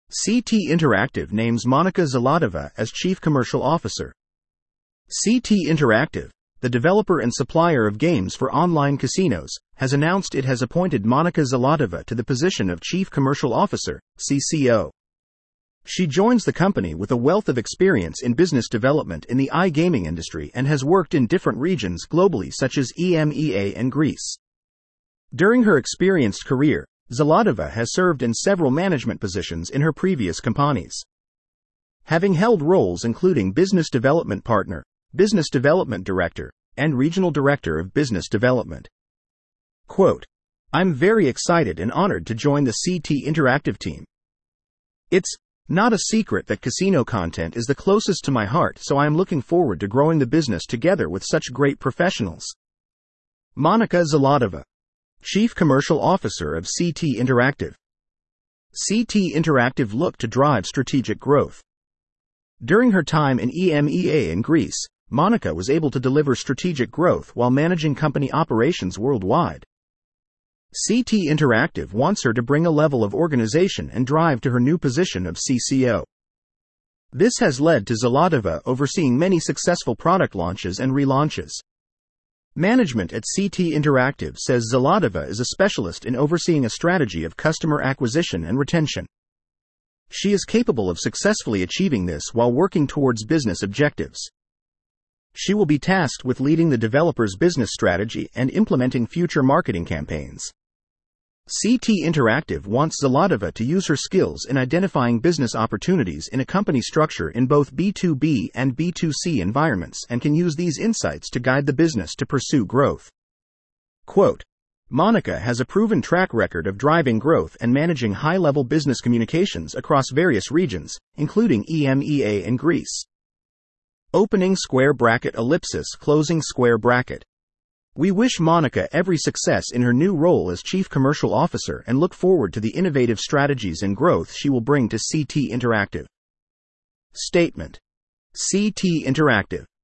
CT Interactive names Monika Zlotova as Chief Commercial Officer. CT Interactive, the developer and supplier of games for online casinos, has announced it has appointed Monika Zlotova to the position of Chief Commercial Officer, CCO. She joins the company with a wealth of experience in business development in the iGaming industry and has worked in different regions globally such as EMEA and Greece. During her experienced career, Zlotova has served in several management positions in her previous companies, having held roles including Business Development Partner, Business Development Director, and Regional Director of Business Development. Quote, "I'm very excited and honored to join the CT Interactive team. It's not a secret that casino content is the closest to my heart, so I am looking forward to growing the business together with such great professionals." Monika Zlotova, Chief Commercial Officer of CT Interactive. CT Interactive looked to drive strategic growth. During her time in EMEA and Greece, Monika was able to deliver strategic growth while managing company operations worldwide. CT Interactive wants her to bring a level of organization and drive to her new position of CCO. This has led to Zlotova overseeing many successful product launches and relaunches. Management at CT Interactive says Zlotova is a specialist in overseeing a strategy of customer acquisition and retention. She is capable of successfully achieving this while working towards business objectives. She will be tasked with leading the developer's business strategy and implementing future marketing campaigns. CT Interactive wants Zlotova to use her skills in identifying business opportunities in a company structure in both B2B and B2C environments and can use these insights to guide the business to pursue growth. Quote, "Monika has a proven track record of driving growth and managing high-level business communications across various regions, including EMEA and Greece." Opening square bracket ellipsis closing square bracket. We wish Monika every success in her new role as Chief Commercial Officer and look forward to the innovative strategies and growth she will bring to CT Interactive. Statement. CT Interactive